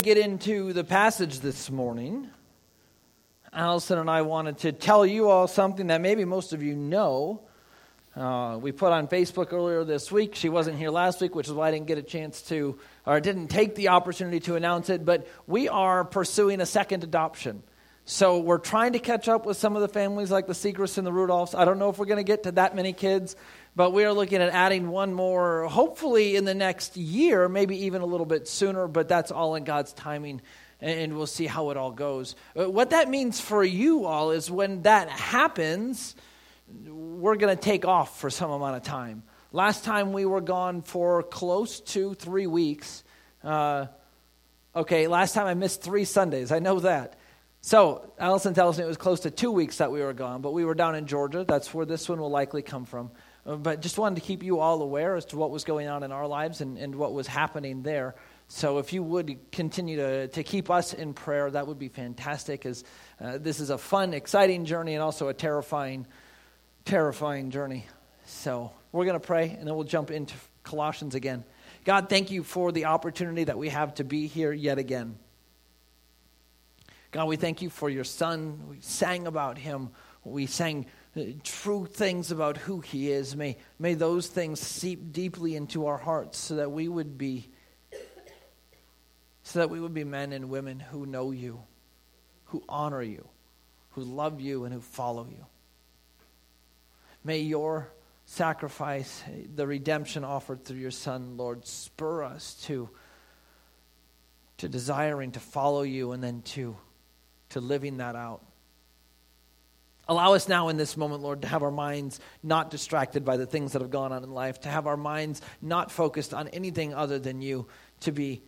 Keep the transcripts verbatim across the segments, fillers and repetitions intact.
Get into the passage this morning. Allison and I wanted to tell you all something that maybe most of you know. Uh, we put on Facebook earlier this week. She wasn't here last week, which is why I didn't get a chance to, or didn't take the opportunity to announce it, but we are pursuing a second adoption. So we're trying to catch up with some of the families like the Segrist and the Rudolphs. I don't know if we're going to get to that many kids, but we are looking at adding one more, hopefully in the next year, maybe even a little bit sooner, but that's all in God's timing, and we'll see how it all goes. What that means for you all is when that happens, we're going to take off for some amount of time. Last time we were gone for close to three weeks. Uh, okay, last time I missed three Sundays. I know that. So Allison tells me it was close to two weeks that we were gone, but we were down in Georgia. That's where this one will likely come from. Uh, but just wanted to keep you all aware as to what was going on in our lives and, and what was happening there. So if you would continue to, to keep us in prayer, that would be fantastic, as uh, this is a fun, exciting journey and also a terrifying, terrifying journey. So we're going to pray, and then we'll jump into Colossians again. God, thank you for the opportunity that we have to be here yet again. God, we thank you for your Son. We sang about him. We sang true things about who he is. May, may those things seep deeply into our hearts so that we would be so that we would be men and women who know you, who honor you, who love you, and who follow you. May your sacrifice, the redemption offered through your Son, Lord, spur us to, to desiring to follow you and then to, to living that out. Allow us now in this moment, Lord, to have our minds not distracted by the things that have gone on in life, to have our minds not focused on anything other than you, to be,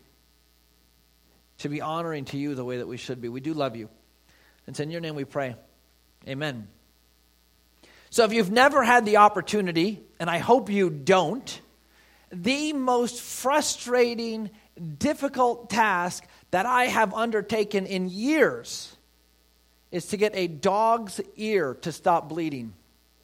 to be honoring to you the way that we should be. We do love you. And it's in your name we pray. Amen. So if you've never had the opportunity, and I hope you don't, the most frustrating, difficult task that I have undertaken in years is to get a dog's ear to stop bleeding.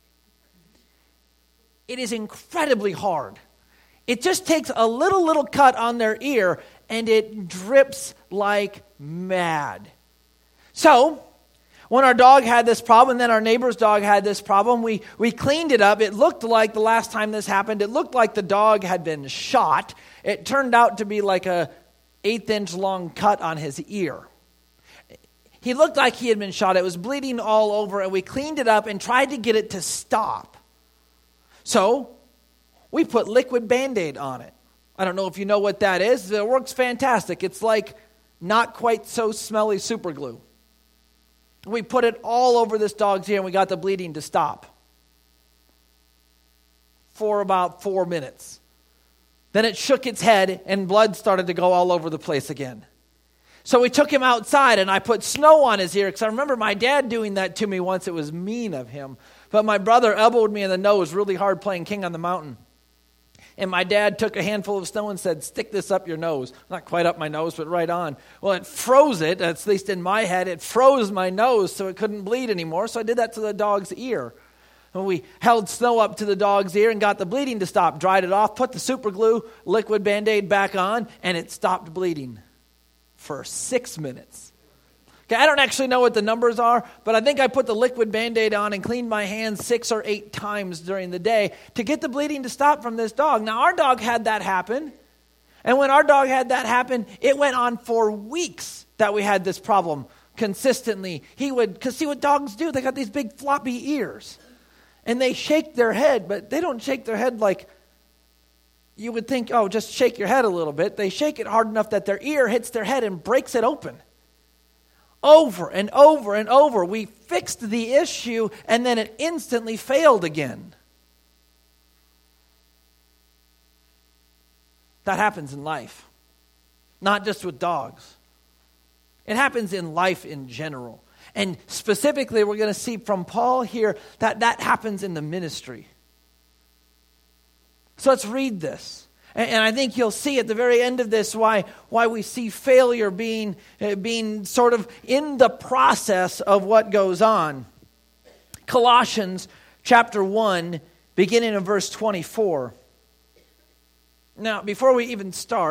It is incredibly hard. It just takes a little, little cut on their ear, and it drips like mad. So, when our dog had this problem, and then our neighbor's dog had this problem, we, we cleaned it up. It looked like the last time this happened, it looked like the dog had been shot. It turned out to be like a eighth inch long cut on his ear. He looked like he had been shot. It was bleeding all over, and we cleaned it up and tried to get it to stop. So, we put liquid Band-Aid on it. I don't know if you know what that is. It works fantastic. It's like not quite so smelly super glue. We put it all over this dog's ear, and we got the bleeding to stop for about four minutes. Then it shook its head, and blood started to go all over the place again. So we took him outside, and I put snow on his ear, because I remember my dad doing that to me once. It was mean of him. But my brother elbowed me in the nose really hard playing King on the Mountain. And my dad took a handful of snow and said, stick this up your nose. Not quite up my nose, but right on. Well, it froze it, at least in my head. It froze my nose so it couldn't bleed anymore. So I did that to the dog's ear. And we held snow up to the dog's ear and got the bleeding to stop. Dried it off, put the super glue, liquid Band-Aid back on, and it stopped bleeding for six minutes. Okay, I don't actually know what the numbers are, but I think I put the liquid Band-Aid on and cleaned my hands six or eight times during the day to get the bleeding to stop from this dog. Now, our dog had that happen, and when our dog had that happen, it went on for weeks that we had this problem consistently. He would, because see what dogs do, they got these big floppy ears, and they shake their head, but they don't shake their head like you would think, oh, just shake your head a little bit. They shake it hard enough that their ear hits their head and breaks it open. Over and over and over, we fixed the issue, and then it instantly failed again. That happens in life, not just with dogs. It happens in life in general. And specifically, we're going to see from Paul here that that happens in the ministry. So let's read this. And I think you'll see at the very end of this why why we see failure being, uh, being sort of in the process of what goes on. Colossians chapter one, beginning in verse twenty-four. Now, before we even start,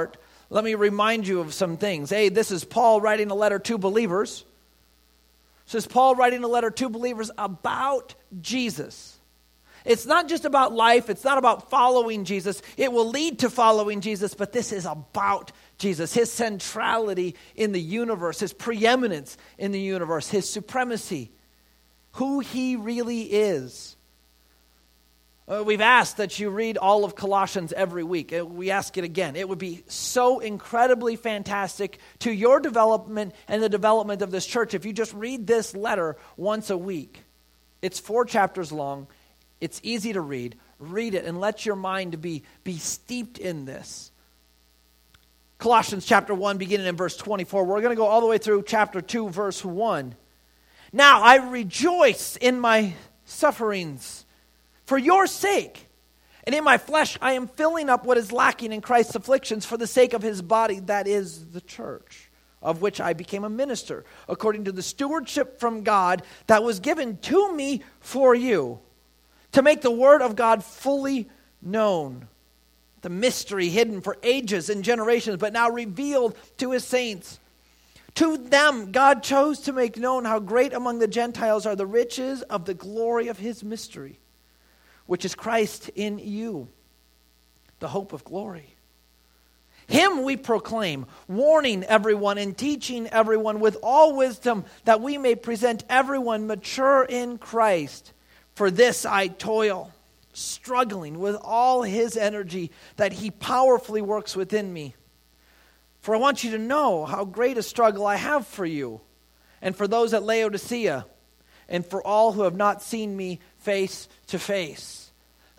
let me remind you of some things. Hey, this is Paul writing a letter to believers. This is Paul writing a letter to believers about Jesus. It's not just about life. It's not about following Jesus. It will lead to following Jesus, but this is about Jesus, his centrality in the universe, his preeminence in the universe, his supremacy, who he really is. Uh, we've asked that you read all of Colossians every week. Uh, we ask it again. It would be so incredibly fantastic to your development and the development of this church if you just read this letter once a week. It's four chapters long. It's easy to read. Read it and let your mind be, be steeped in this. Colossians chapter one, beginning in verse twenty-four. We're going to go all the way through chapter two, verse one. Now I rejoice in my sufferings for your sake. And in my flesh I am filling up what is lacking in Christ's afflictions for the sake of his body, that is the church, of which I became a minister, according to the stewardship from God that was given to me for you, to make the word of God fully known, the mystery hidden for ages and generations, but now revealed to his saints. To them God chose to make known how great among the Gentiles are the riches of the glory of his mystery, which is Christ in you, the hope of glory. Him we proclaim, warning everyone and teaching everyone with all wisdom, that we may present everyone mature in Christ. For this I toil, struggling with all his energy that he powerfully works within me. For I want you to know how great a struggle I have for you, and for those at Laodicea, and for all who have not seen me face to face.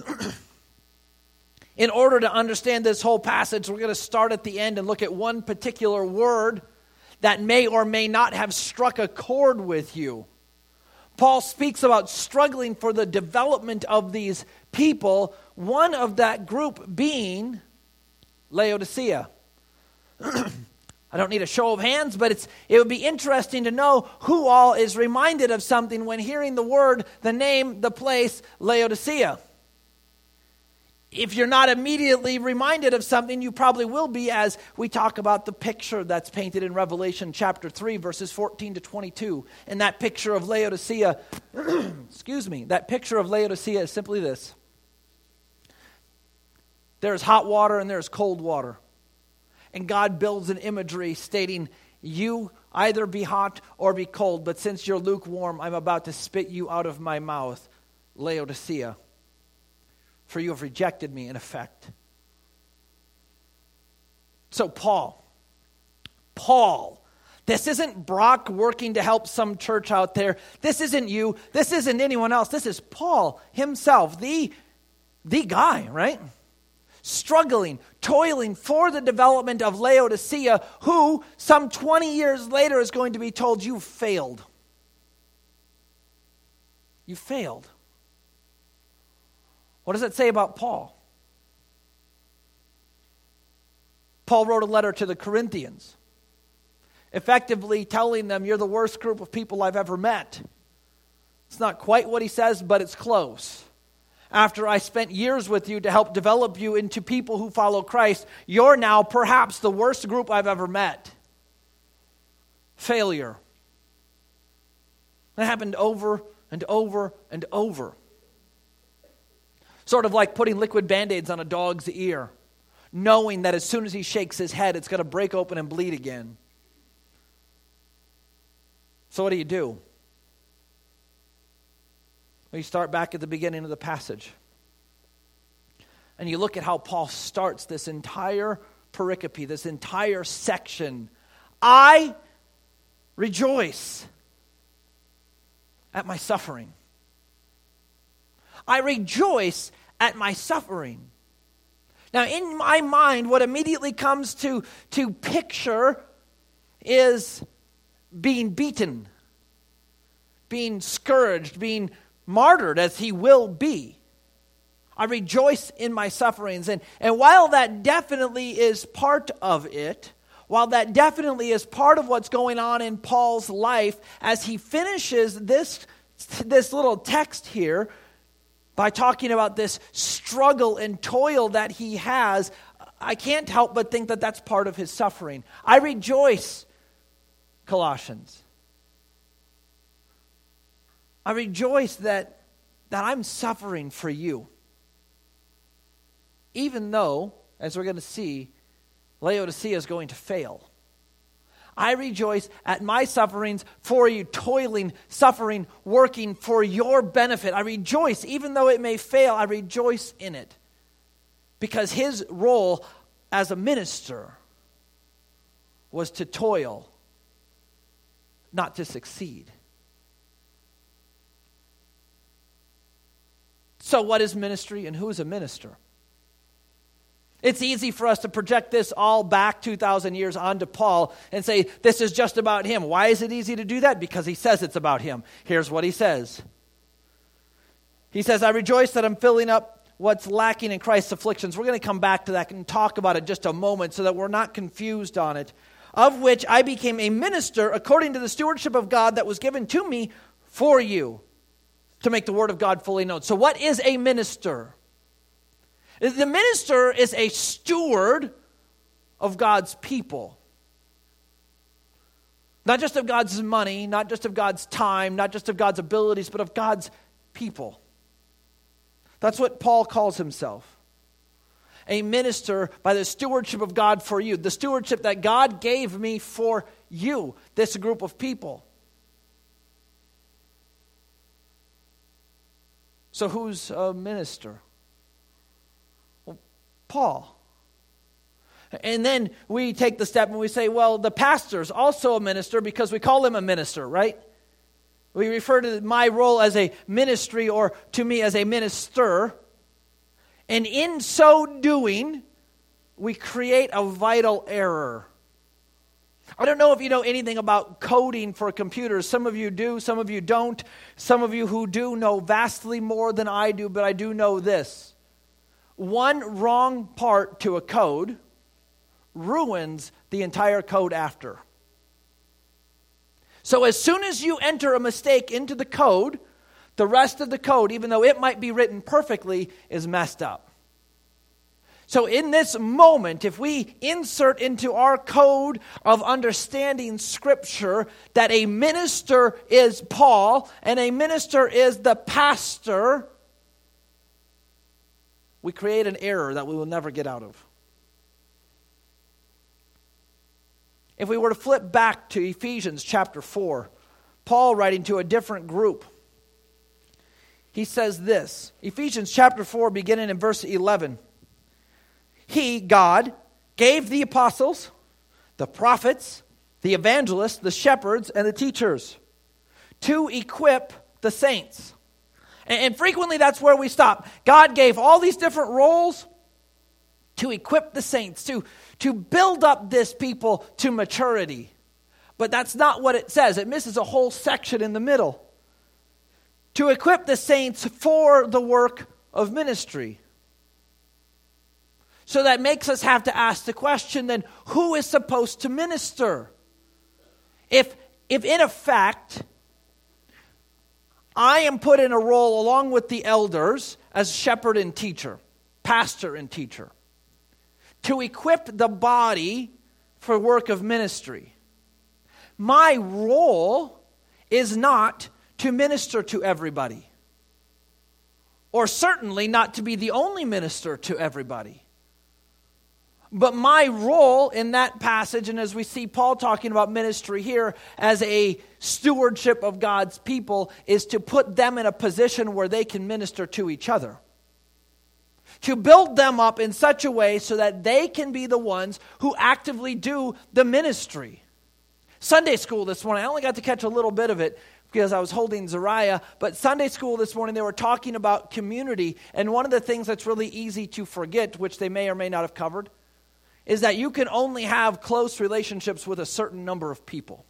In order to understand this whole passage, we're going to start at the end and look at one particular word that may or may not have struck a chord with you. Paul speaks about struggling for the development of these people, one of that group being Laodicea. I don't need a show of hands, but it's it would be interesting to know who all is reminded of something when hearing the word, the name, the place, Laodicea. If you're not immediately reminded of something, you probably will be as we talk about the picture that's painted in Revelation chapter three, verses fourteen to twenty-two. And that picture of Laodicea, excuse me, that picture of Laodicea is simply this. There's hot water and there's cold water. And God builds an imagery stating, you either be hot or be cold, but since you're lukewarm, I'm about to spit you out of my mouth, Laodicea. For you have rejected me, in effect. So Paul, Paul, this isn't Brock working to help some church out there. This isn't you. This isn't anyone else. This is Paul himself, the, the guy, right? Struggling, toiling for the development of Laodicea, who some twenty years later is going to be told, you failed. You failed. What does it say about Paul? Paul wrote a letter to the Corinthians, effectively telling them, you're the worst group of people I've ever met. It's not quite what he says, but it's close. After I spent years with you to help develop you into people who follow Christ, you're now perhaps the worst group I've ever met. Failure. That happened over and over and over. Sort of like putting liquid Band-Aids on a dog's ear, knowing that as soon as he shakes his head, it's going to break open and bleed again. So what do you do? Well, you start back at the beginning of the passage. And you look at how Paul starts this entire pericope, this entire section. I rejoice at my suffering. I rejoice at my suffering. Now, in my mind, what immediately comes to, to picture is being beaten, being scourged, being martyred, as he will be. I rejoice in my sufferings. And, and while that definitely is part of it, while that definitely is part of what's going on in Paul's life, as he finishes this, this little text here, by talking about this struggle and toil that he has, I can't help but think that that's part of his suffering. I rejoice, Colossians. I rejoice that, that I'm suffering for you. Even though, as we're going to see, Laodicea is going to fail. I rejoice at my sufferings for you, toiling, suffering, working for your benefit. I rejoice, even though it may fail, I rejoice in it. Because his role as a minister was to toil, not to succeed. So what is ministry and who is a minister? It's easy for us to project this all back two thousand years onto Paul and say, this is just about him. Why is it easy to do that? Because he says it's about him. Here's what he says. He says, I rejoice that I'm filling up what's lacking in Christ's afflictions. We're going to come back to that and talk about it just a moment so that we're not confused on it. Of which I became a minister according to the stewardship of God that was given to me for you, to make the word of God fully known. So what is a minister? The minister is a steward of God's people. Not just of God's money, not just of God's time, not just of God's abilities, but of God's people. That's what Paul calls himself. A minister by the stewardship of God for you. The stewardship that God gave me for you, this group of people. So who's a minister? Well, Paul. And then we take the step and we say, well, the pastor's also a minister because we call him a minister, right? We refer to my role as a ministry or to me as a minister. And in so doing, we create a vital error. I don't know if you know anything about coding for computers. Some of you do, some of you don't. Some of you who do know vastly more than I do, but I do know this. One wrong part to a code ruins the entire code after. So as soon as you enter a mistake into the code, the rest of the code, even though it might be written perfectly, is messed up. So in this moment, if we insert into our code of understanding Scripture that a minister is Paul and a minister is the pastor, we create an error that we will never get out of. If we were to flip back to Ephesians chapter four, Paul writing to a different group, he says this, Ephesians chapter four, beginning in verse eleven. He, God, gave the apostles, the prophets, the evangelists, the shepherds, and the teachers to equip the saints. And, and frequently that's where we stop. God gave all these different roles to equip the saints, to, to build up this people to maturity. But that's not what it says. It misses a whole section in the middle. To equip the saints for the work of ministry. So that makes us have to ask the question then, who is supposed to minister? If, if in effect, I am put in a role along with the elders as shepherd and teacher, pastor and teacher, to equip the body for work of ministry. My role is not to minister to everybody, or certainly not to be the only minister to everybody. But my role in that passage, and as we see Paul talking about ministry here as a stewardship of God's people, is to put them in a position where they can minister to each other. To build them up in such a way so that they can be the ones who actively do the ministry. Sunday school this morning, I only got to catch a little bit of it because I was holding Zariah, but Sunday school this morning, they were talking about community, and one of the things that's really easy to forget, which they may or may not have covered, is that you can only have close relationships with a certain number of people.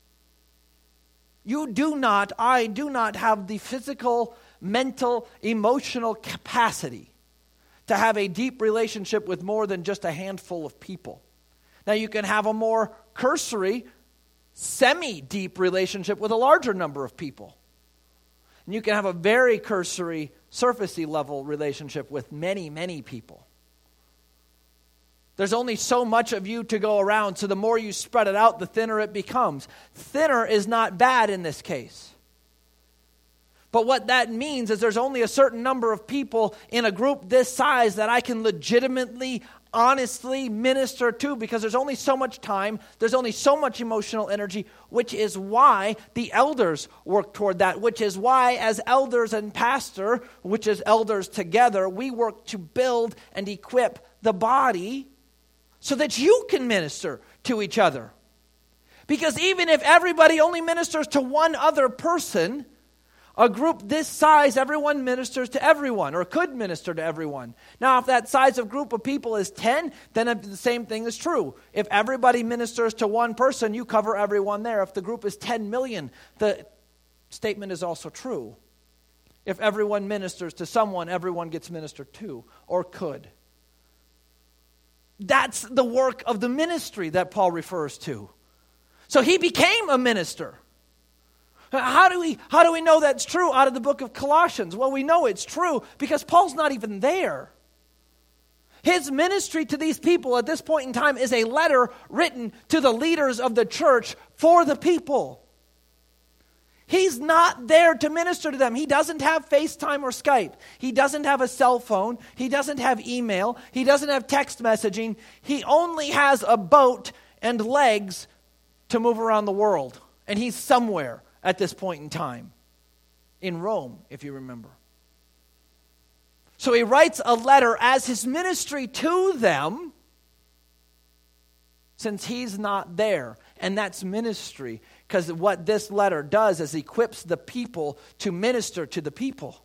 You do not, I do not have the physical, mental, emotional capacity to have a deep relationship with more than just a handful of people. Now you can have a more cursory, semi-deep relationship with a larger number of people. And you can have a very cursory, surfacey level relationship with many, many people. There's only so much of you to go around, so the more you spread it out, the thinner it becomes. Thinner is not bad in this case. But what that means is there's only a certain number of people in a group this size that I can legitimately, honestly minister to, because there's only so much time, there's only so much emotional energy, which is why the elders work toward that, which is why as elders and pastor, which is elders together, we work to build and equip the body so that you can minister to each other. Because even if everybody only ministers to one other person, a group this size, everyone ministers to everyone, or could minister to everyone. Now, if that size of group of people is ten, then the same thing is true. If everybody ministers to one person, you cover everyone there. If the group is ten million, the statement is also true. If everyone ministers to someone, everyone gets ministered to, or could. That's the work of the ministry that Paul refers to. So he became a minister. How do we how do we know that's true out of the book of Colossians? Well, we know it's true because Paul's not even there. His ministry to these people at this point in time is a letter written to the leaders of the church for the people. He's not there to minister to them. He doesn't have FaceTime or Skype. He doesn't have a cell phone. He doesn't have email. He doesn't have text messaging. He only has a boat and legs to move around the world. And he's somewhere at this point in time, in Rome, if you remember. So he writes a letter as his ministry to them, since he's not there. And that's ministry, because what this letter does is equips the people to minister to the people.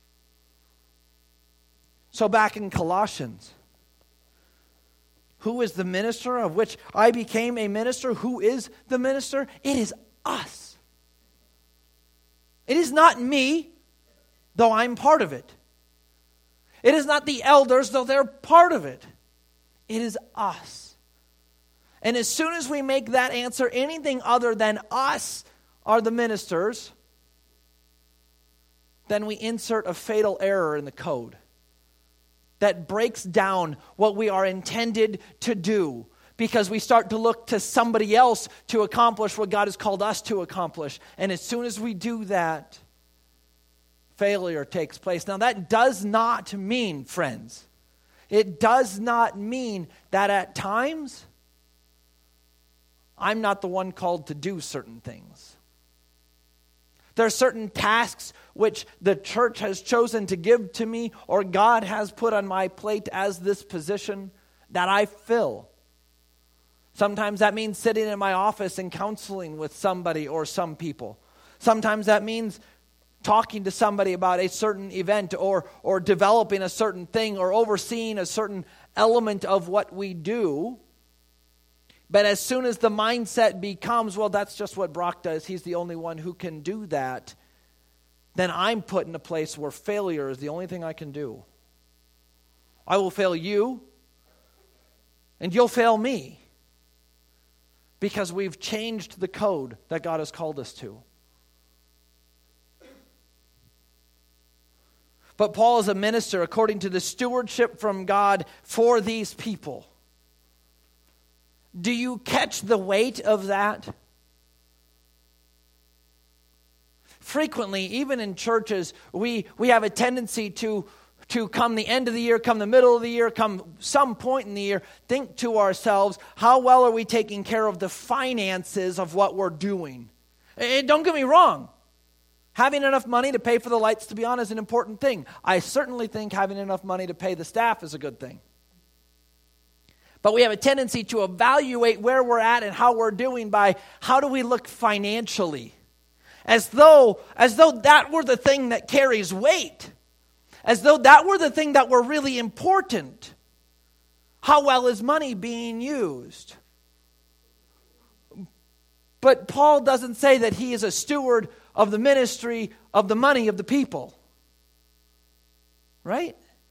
So back in Colossians, who is the minister of which I became a minister? Who is the minister? It is us. It is not me, though I'm part of it. It is not the elders, though they're part of it. It is us. And as soon as we make that answer anything other than us are the ministers, then we insert a fatal error in the code that breaks down what we are intended to do, because we start to look to somebody else to accomplish what God has called us to accomplish. And as soon as we do that, failure takes place. Now, that does not mean, friends, it does not mean that at times I'm not the one called to do certain things. There are certain tasks which the church has chosen to give to me, or God has put on my plate as this position that I fill. Sometimes that means sitting in my office and counseling with somebody or some people. Sometimes that means talking to somebody about a certain event, or, or developing a certain thing, or overseeing a certain element of what we do. But as soon as the mindset becomes, well, that's just what Brock does, he's the only one who can do that, then I'm put in a place where failure is the only thing I can do. I will fail you, and you'll fail me. Because we've changed the code that God has called us to. But Paul is a minister according to the stewardship from God for these people. Do you catch the weight of that? Frequently, even in churches, we, we have a tendency to to come the end of the year, come the middle of the year, come some point in the year, think to ourselves, how well are we taking care of the finances of what we're doing? And don't get me wrong. Having enough money to pay for the lights to be on is an important thing. I certainly think having enough money to pay the staff is a good thing. But we have a tendency to evaluate where we're at and how we're doing by how do we look financially? As though, as though that were the thing that carries weight. As though that were the thing that were really important. How well is money being used? But Paul doesn't say that he is a steward of the ministry of the money of the people. Right?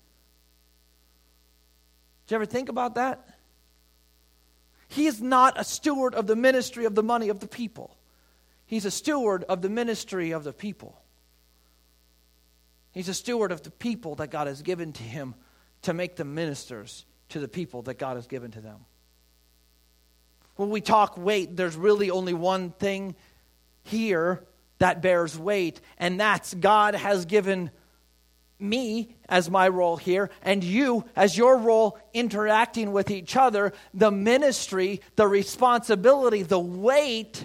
Did you ever think about that? He is not a steward of the ministry of the money of the people. He's a steward of the ministry of the people. He's a steward of the people that God has given to him to make them ministers to the people that God has given to them. When we talk weight, there's really only one thing here that bears weight, and that's God has given me as my role here, and you as your role interacting with each other, the ministry, the responsibility, the weight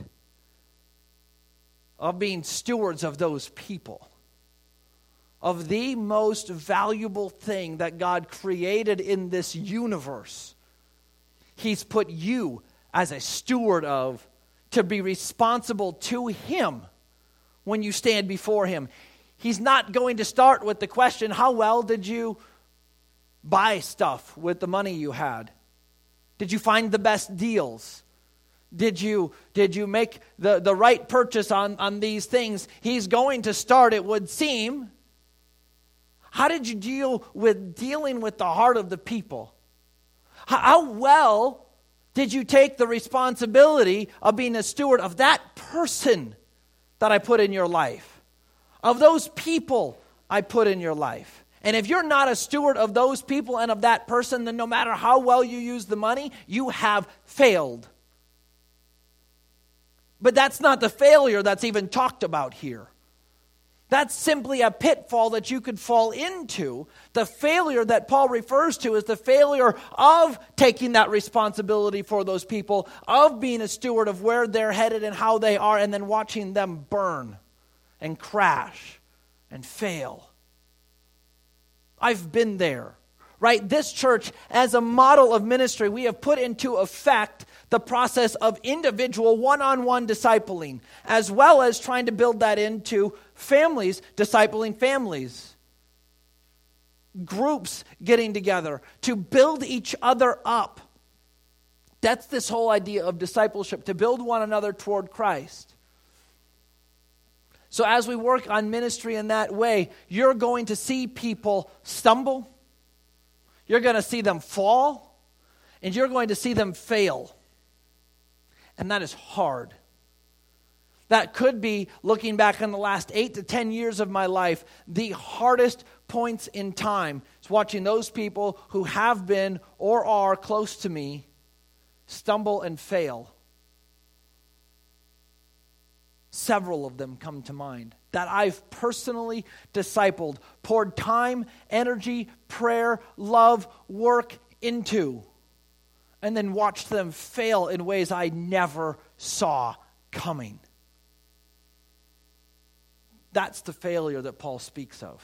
of being stewards of those people, of the most valuable thing that God created in this universe. He's put you as a steward of, to be responsible to Him when you stand before Him. He's not going to start with the question, how well did you buy stuff with the money you had? Did you find the best deals? Did you did you make the, the right purchase on, on these things? He's going to start, it would seem. How did you deal with dealing with the heart of the people? How, how well did you take the responsibility of being a steward of that person that I put in your life? Of those people I put in your life. And if you're not a steward of those people and of that person, then no matter how well you use the money, you have failed. But that's not the failure that's even talked about here. That's simply a pitfall that you could fall into. The failure that Paul refers to is the failure of taking that responsibility for those people, of being a steward of where they're headed and how they are, and then watching them burn and crash and fail. I've been there, right? This church, as a model of ministry, we have put into effect the process of individual one-on-one discipling, as well as trying to build that into families, discipling families. Groups getting together to build each other up. That's this whole idea of discipleship, to build one another toward Christ. So as we work on ministry in that way, you're going to see people stumble, you're going to see them fall, and you're going to see them fail. And that is hard. That could be, looking back on the last eight to ten years of my life, the hardest points in time. It's watching those people who have been or are close to me stumble and fail. Several of them come to mind that I've personally discipled, poured time, energy, prayer, love, work into, and then watched them fail in ways I never saw coming. That's the failure that Paul speaks of.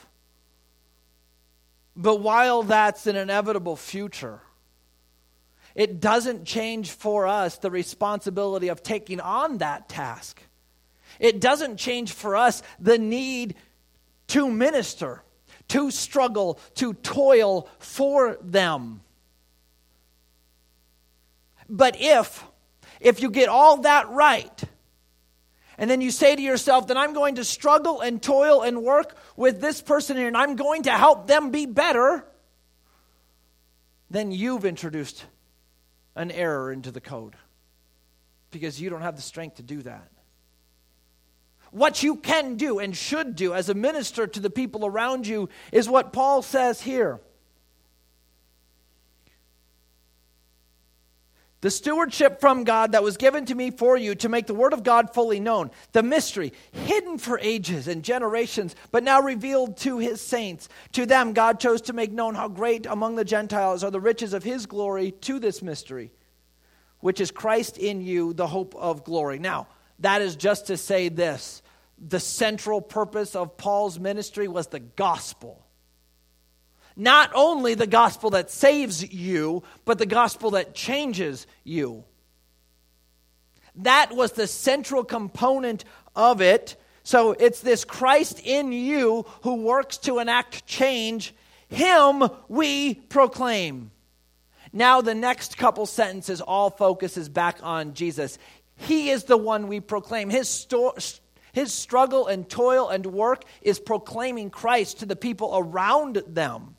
But while that's an inevitable future, it doesn't change for us the responsibility of taking on that task. It doesn't change for us the need to minister, to struggle, to toil for them. But if, if you get all that right, and then you say to yourself, then I'm going to struggle and toil and work with this person here, and I'm going to help them be better, then you've introduced an error into the code, because you don't have the strength to do that. What you can do and should do as a minister to the people around you is what Paul says here. The stewardship from God that was given to me for you to make the word of God fully known. The mystery, hidden for ages and generations, but now revealed to His saints. To them God chose to make known how great among the Gentiles are the riches of His glory to this mystery, which is Christ in you, the hope of glory. Now, that is just to say this. The central purpose of Paul's ministry was the gospel. Not only the gospel that saves you, but the gospel that changes you. That was the central component of it. So it's this Christ in you who works to enact change. Him we proclaim. Now the next couple sentences all focuses back on Jesus. He is the one we proclaim. His, sto- his struggle and toil and work is proclaiming Christ to the people around them,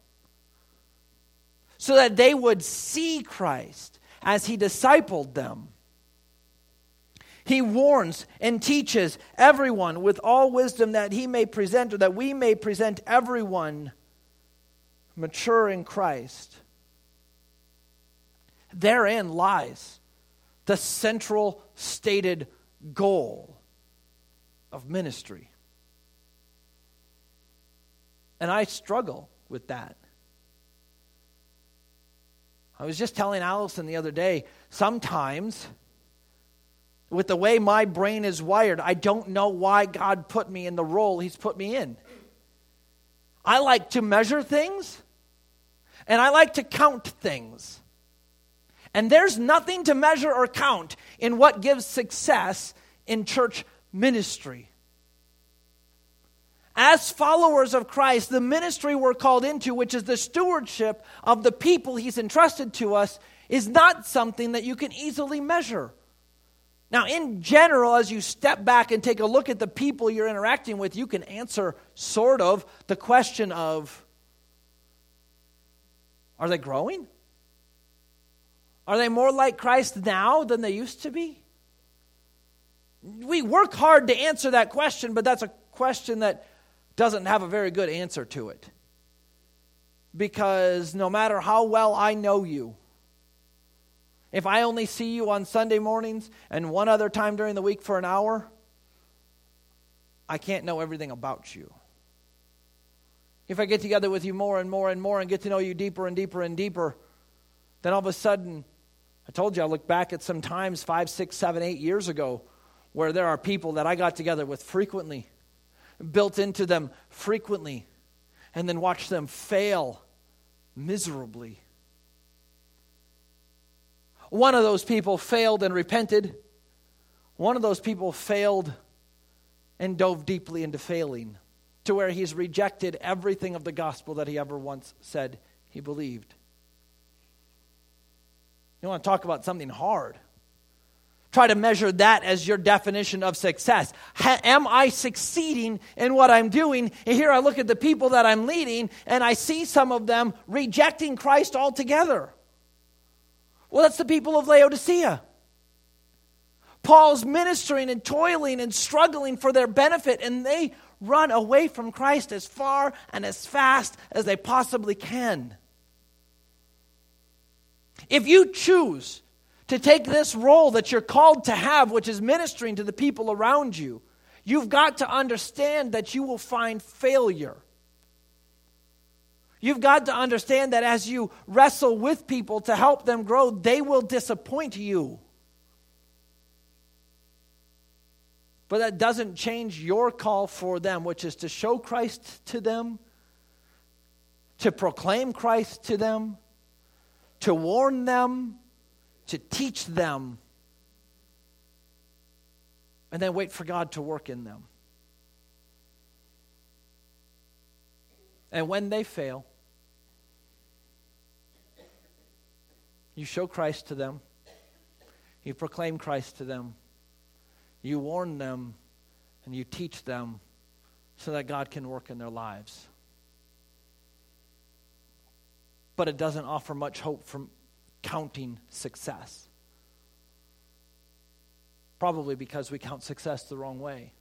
so that they would see Christ as He discipled them. He warns and teaches everyone with all wisdom that He may present, or that we may present everyone mature in Christ. Therein lies the central stated goal of ministry. And I struggle with that. I was just telling Allison the other day, sometimes with the way my brain is wired, I don't know why God put me in the role He's put me in. I like to measure things, and I like to count things. And there's nothing to measure or count in what gives success in church ministry. As followers of Christ, the ministry we're called into, which is the stewardship of the people He's entrusted to us, is not something that you can easily measure. Now, in general, as you step back and take a look at the people you're interacting with, you can answer sort of the question of, are they growing? Are they more like Christ now than they used to be? We work hard to answer that question, but that's a question that doesn't have a very good answer to it. Because no matter how well I know you, if I only see you on Sunday mornings and one other time during the week for an hour, I can't know everything about you. If I get together with you more and more and more and get to know you deeper and deeper and deeper, then all of a sudden, I told you I look back at some times five, six, seven, eight years ago where there are people that I got together with frequently, built into them frequently, and then watch them fail miserably. One of those people failed and repented. One of those people failed and dove deeply into failing to where he's rejected everything of the gospel that he ever once said he believed. You want to talk about something hard? Try to measure that as your definition of success. Ha- am I succeeding in what I'm doing? And here I look at the people that I'm leading, and I see some of them rejecting Christ altogether. Well, that's the people of Laodicea. Paul's ministering and toiling and struggling for their benefit, and they run away from Christ as far and as fast as they possibly can. If you choose to take this role that you're called to have, which is ministering to the people around you, you've got to understand that you will find failure. You've got to understand that as you wrestle with people to help them grow, they will disappoint you. But that doesn't change your call for them, which is to show Christ to them, to proclaim Christ to them, to warn them, to teach them, and then wait for God to work in them. And when they fail, you show Christ to them, you proclaim Christ to them, you warn them, and you teach them so that God can work in their lives. But it doesn't offer much hope from counting success. Probably because we count success the wrong way.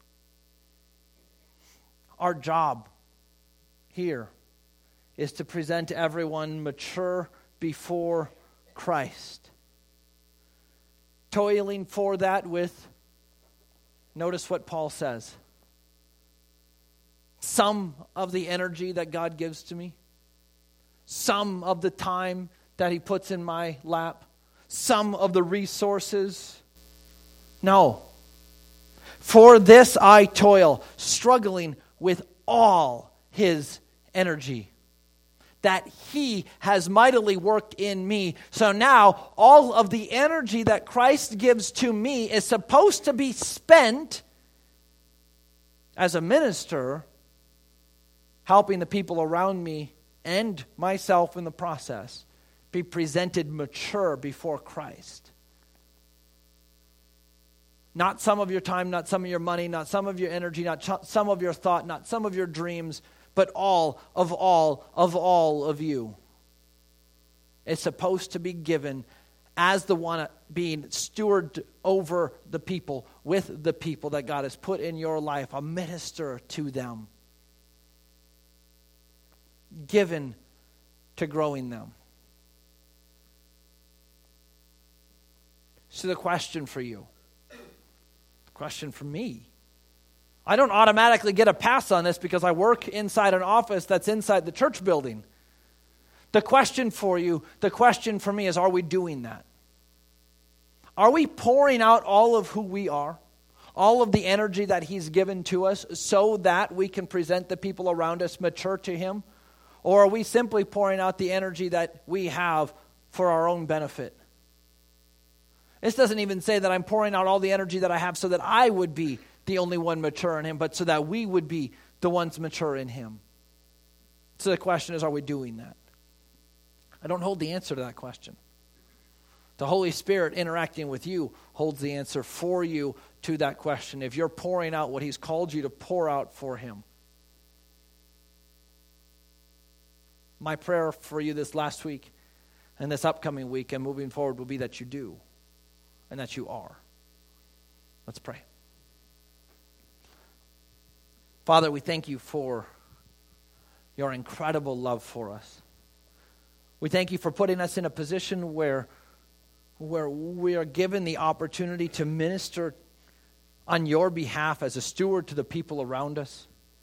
Our job here is to present everyone mature before Christ. Toiling for that with, notice what Paul says, some of the energy that God gives to me, some of the time that He puts in my lap, some of the resources. No. For this I toil, struggling with all His energy that He has mightily worked in me. So now, all of the energy that Christ gives to me is supposed to be spent as a minister, helping the people around me and myself in the process be presented mature before Christ. Not some of your time, not some of your money, not some of your energy, not ch- some of your thought, not some of your dreams, but all of all of all of you. It's supposed to be given as the one being steward over the people, with the people that God has put in your life, a minister to them, given to growing them. So the question for you, the question for me, I don't automatically get a pass on this because I work inside an office that's inside the church building. The question for you, the question for me is, are we doing that? Are we pouring out all of who we are, all of the energy that He's given to us so that we can present the people around us mature to Him? Or are we simply pouring out the energy that we have for our own benefit? This doesn't even say that I'm pouring out all the energy that I have so that I would be the only one mature in Him, but so that we would be the ones mature in Him. So the question is, are we doing that? I don't hold the answer to that question. The Holy Spirit interacting with you holds the answer for you to that question. If you're pouring out what He's called you to pour out for Him. My prayer for you this last week and this upcoming week and moving forward will be that you do and that you are. Let's pray. Father, we thank you for your incredible love for us. We thank you for putting us in a position where, where we are given the opportunity to minister on your behalf as a steward to the people around us.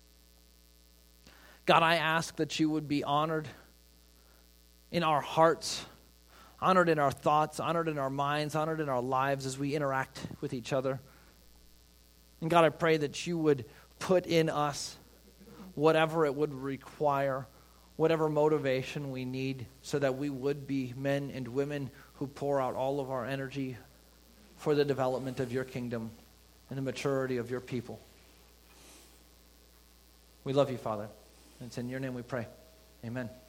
God, I ask that you would be honored in our hearts, honored in our thoughts, honored in our minds, honored in our lives as we interact with each other. And God, I pray that you would put in us whatever it would require, whatever motivation we need, so that we would be men and women who pour out all of our energy for the development of your kingdom and the maturity of your people. We love you, Father. And it's in your name we pray. Amen.